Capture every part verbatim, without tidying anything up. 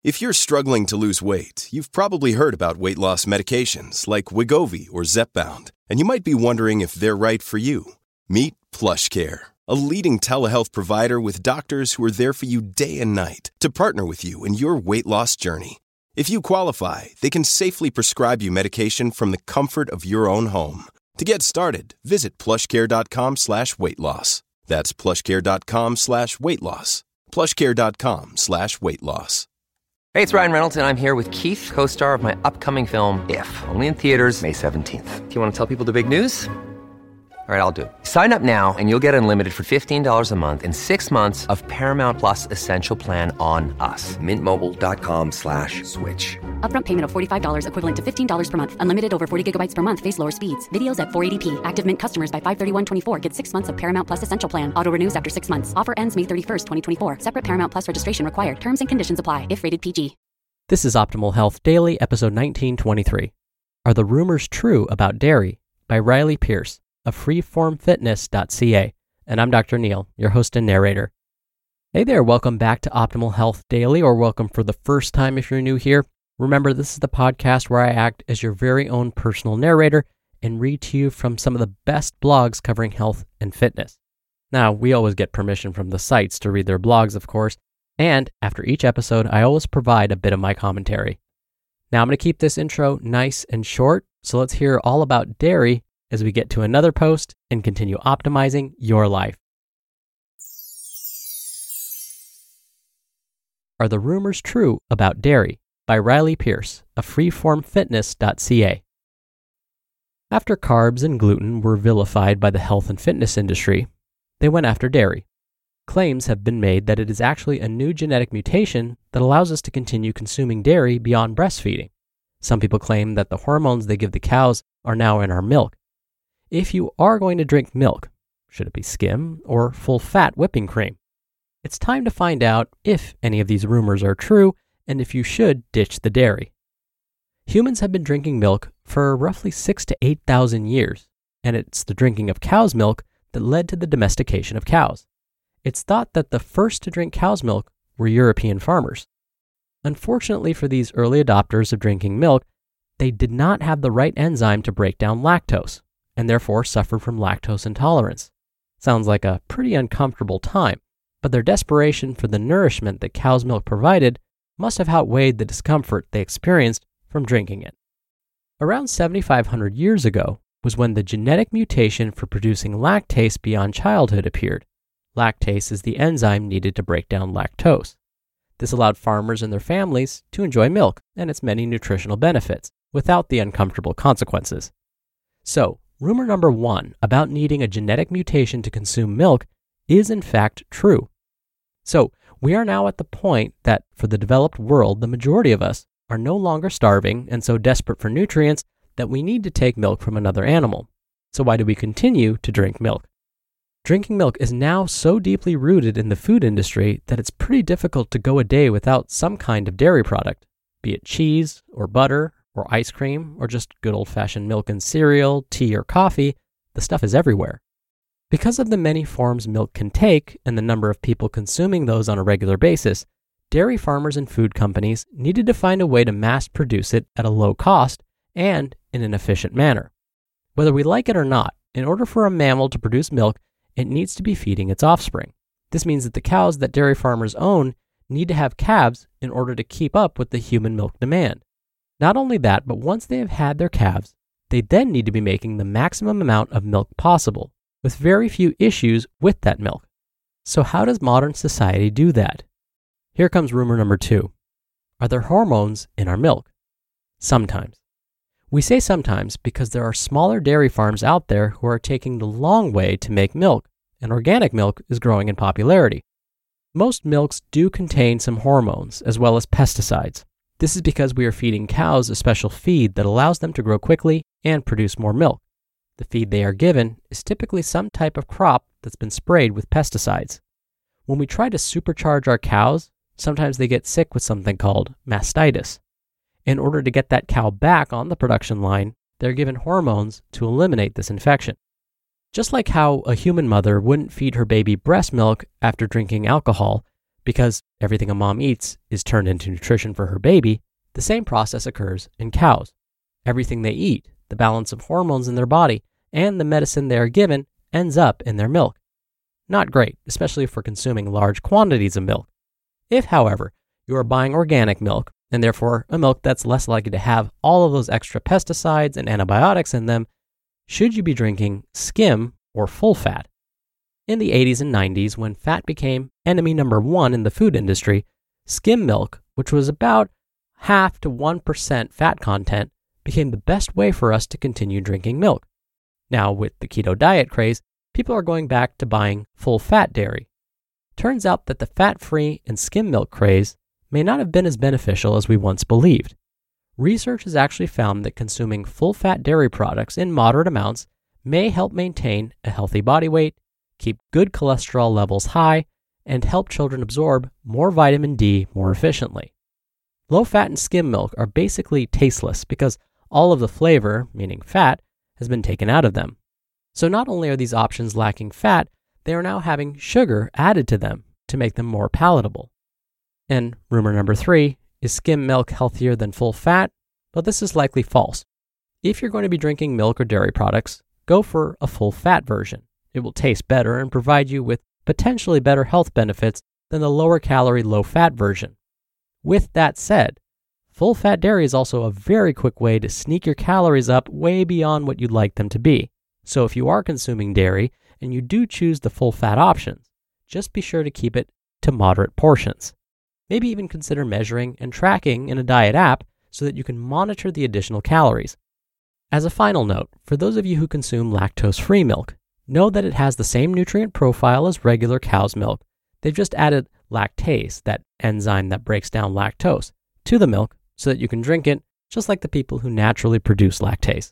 If you're struggling to lose weight, you've probably heard about weight loss medications like Wegovy or Zepbound, and you might be wondering if they're right for you. Meet PlushCare, a leading telehealth provider with doctors who are there for you day and night to partner with you in your weight loss journey. If you qualify, they can safely prescribe you medication from the comfort of your own home. To get started, visit plushcare.com slash weight loss. That's plushcare.com slash weight loss. plushcare.com slash weight loss. Hey, it's Ryan Reynolds, and I'm here with Keith, co-star of my upcoming film, If, only in theaters May seventeenth. Do you want to tell people the big news? All right, I'll do it. Sign up now and you'll get unlimited for fifteen dollars a month and six months of Paramount Plus Essential Plan on us. Mint Mobile dot com slash switch. Upfront payment of forty-five dollars equivalent to fifteen dollars per month. Unlimited over forty gigabytes per month. Face lower speeds. Videos at four eighty p. Active Mint customers by five thirty-one twenty-four get six months of Paramount Plus Essential Plan. Auto renews after six months. Offer ends May thirty-first, twenty twenty-four. Separate Paramount Plus registration required. Terms and conditions apply if rated P G. This is Optimal Health Daily, episode nineteen twenty-three. Are the Rumors True About Dairy? By Riley Pierce of freeform fitness dot c a. And I'm Doctor Neil, your host and narrator. Hey there, welcome back to Optimal Health Daily, or welcome for the first time if you're new here. Remember, this is the podcast where I act as your very own personal narrator and read to you from some of the best blogs covering health and fitness. Now, we always get permission from the sites to read their blogs, of course, and after each episode, I always provide a bit of my commentary. Now, I'm going to keep this intro nice and short, so let's hear all about dairy as we get to another post and continue optimizing your life. Are the Rumors True About Dairy? By Riley Pierce of freeform fitness dot c a. After carbs and gluten were vilified by the health and fitness industry, they went after dairy. Claims have been made that it is actually a new genetic mutation that allows us to continue consuming dairy beyond breastfeeding. Some people claim that the hormones they give the cows are now in our milk. If you are going to drink milk, should it be skim or full-fat whipping cream? It's time to find out if any of these rumors are true and if you should ditch the dairy. Humans have been drinking milk for roughly six to eight thousand years, and it's the drinking of cow's milk that led to the domestication of cows. It's thought that the first to drink cow's milk were European farmers. Unfortunately for these early adopters of drinking milk, they did not have the right enzyme to break down lactose, and therefore suffered from lactose intolerance. Sounds like a pretty uncomfortable time, but their desperation for the nourishment that cow's milk provided must have outweighed the discomfort they experienced from drinking it. Around seventy-five hundred years ago was when the genetic mutation for producing lactase beyond childhood appeared. Lactase is the enzyme needed to break down lactose. This allowed farmers and their families to enjoy milk and its many nutritional benefits without the uncomfortable consequences. So, rumor number one about needing a genetic mutation to consume milk is in fact true. So, we are now at the point that for the developed world, the majority of us are no longer starving and so desperate for nutrients that we need to take milk from another animal. So why do we continue to drink milk? Drinking milk is now so deeply rooted in the food industry that it's pretty difficult to go a day without some kind of dairy product, be it cheese or butter or ice cream or just good old-fashioned milk and cereal, tea or coffee. The stuff is everywhere. Because of the many forms milk can take and the number of people consuming those on a regular basis, dairy farmers and food companies needed to find a way to mass produce it at a low cost and in an efficient manner. Whether we like it or not, in order for a mammal to produce milk, it needs to be feeding its offspring. This means that the cows that dairy farmers own need to have calves in order to keep up with the human milk demand. Not only that, but once they have had their calves, they then need to be making the maximum amount of milk possible, with very few issues with that milk. So how does modern society do that? Here comes rumor number two. Are there hormones in our milk? Sometimes. We say sometimes because there are smaller dairy farms out there who are taking the long way to make milk, and organic milk is growing in popularity. Most milks do contain some hormones as well as pesticides. This is because we are feeding cows a special feed that allows them to grow quickly and produce more milk. The feed they are given is typically some type of crop that's been sprayed with pesticides. When we try to supercharge our cows, sometimes they get sick with something called mastitis. In order to get that cow back on the production line, they're given hormones to eliminate this infection. Just like how a human mother wouldn't feed her baby breast milk after drinking alcohol, Because everything a mom eats is turned into nutrition for her baby, the same process occurs in cows. Everything they eat, the balance of hormones in their body, and the medicine they are given ends up in their milk. Not great, especially for consuming large quantities of milk. If, however, you are buying organic milk, and therefore a milk that's less likely to have all of those extra pesticides and antibiotics in them, should you be drinking skim or full fat? In the eighties and nineties, when fat became enemy number one in the food industry, skim milk, which was about half to one percent fat content, became the best way for us to continue drinking milk. Now, with the keto diet craze, people are going back to buying full-fat dairy. Turns out that the fat-free and skim milk craze may not have been as beneficial as we once believed. Research has actually found that consuming full-fat dairy products in moderate amounts may help maintain a healthy body weight, keep good cholesterol levels high, and help children absorb more vitamin D more efficiently. Low-fat and skim milk are basically tasteless because all of the flavor, meaning fat, has been taken out of them. So not only are these options lacking fat, they are now having sugar added to them to make them more palatable. And rumor number three, is skim milk healthier than full fat? Well, this is likely false. If you're going to be drinking milk or dairy products, go for a full fat version. It will taste better and provide you with potentially better health benefits than the lower calorie, low fat version. With that said, full fat dairy is also a very quick way to sneak your calories up way beyond what you'd like them to be. So if you are consuming dairy and you do choose the full fat options, just be sure to keep it to moderate portions. Maybe even consider measuring and tracking in a diet app so that you can monitor the additional calories. As a final note, for those of you who consume lactose-free milk, know that it has the same nutrient profile as regular cow's milk. They've just added lactase, that enzyme that breaks down lactose, to the milk so that you can drink it just like the people who naturally produce lactase.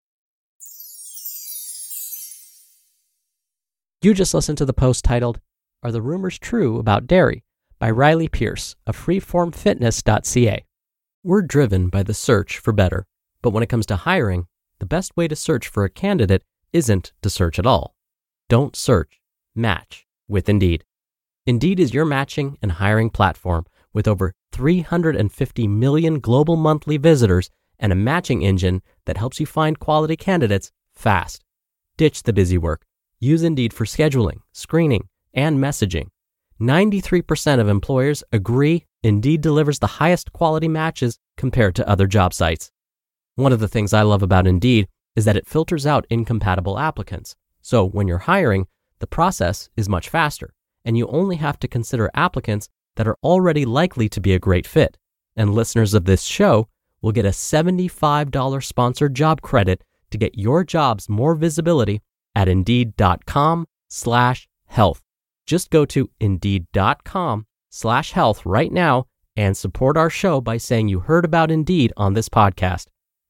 You just listened to the post titled, "Are the Rumors True About Dairy?" by Riley Pierce of freeform fitness dot c a. We're driven by the search for better, but when it comes to hiring, the best way to search for a candidate isn't to search at all. Don't search, match with Indeed. Indeed is your matching and hiring platform with over three hundred fifty million global monthly visitors and a matching engine that helps you find quality candidates fast. Ditch the busy work. Use Indeed for scheduling, screening, and messaging. ninety-three percent of employers agree Indeed delivers the highest quality matches compared to other job sites. One of the things I love about Indeed is that it filters out incompatible applicants. So when you're hiring, the process is much faster, and you only have to consider applicants that are already likely to be a great fit. And listeners of this show will get a seventy-five dollars sponsored job credit to get your jobs more visibility at Indeed.com slash health. Just go to Indeed.com slash health right now and support our show by saying you heard about Indeed on this podcast.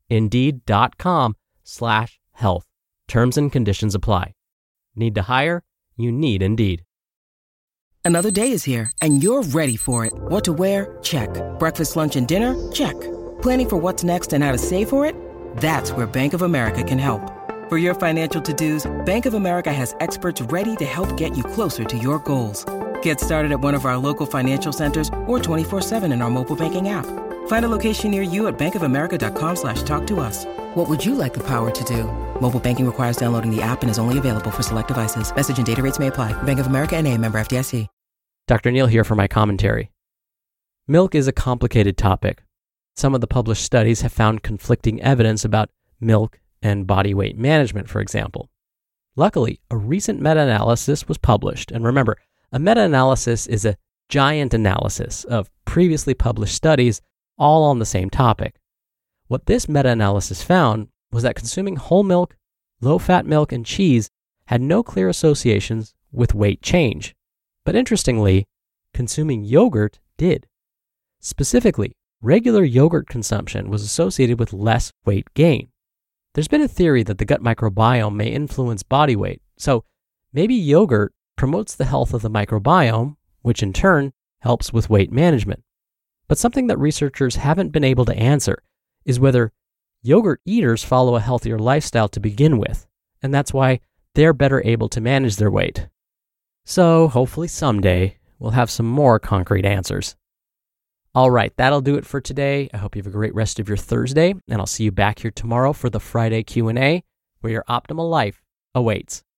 Indeed.com slash health. Terms and conditions apply. Need to hire? You need Indeed. Another day is here, and you're ready for it. What to wear? Check. Breakfast, lunch, and dinner? Check. Planning for what's next and how to save for it? That's where Bank of America can help. For your financial to-dos, Bank of America has experts ready to help get you closer to your goals. Get started at one of our local financial centers or twenty-four seven in our mobile banking app. Find a location near you at bankofamerica.com slash talk to us. What would you like the power to do? Mobile banking requires downloading the app and is only available for select devices. Message and data rates may apply. Bank of America N A, member F D I C. Doctor Neal here for my commentary. Milk is a complicated topic. Some of the published studies have found conflicting evidence about milk and body weight management, for example. Luckily, a recent meta-analysis was published. And remember, a meta-analysis is a giant analysis of previously published studies all on the same topic. What this meta-analysis found was that consuming whole milk, low-fat milk, and cheese had no clear associations with weight change. But interestingly, consuming yogurt did. Specifically, regular yogurt consumption was associated with less weight gain. There's been a theory that the gut microbiome may influence body weight, so maybe yogurt promotes the health of the microbiome, which in turn helps with weight management. But something that researchers haven't been able to answer is whether yogurt eaters follow a healthier lifestyle to begin with, and that's why they're better able to manage their weight. So hopefully someday we'll have some more concrete answers. All right, that'll do it for today. I hope you have a great rest of your Thursday, and I'll see you back here tomorrow for the Friday Q and A, where your optimal life awaits.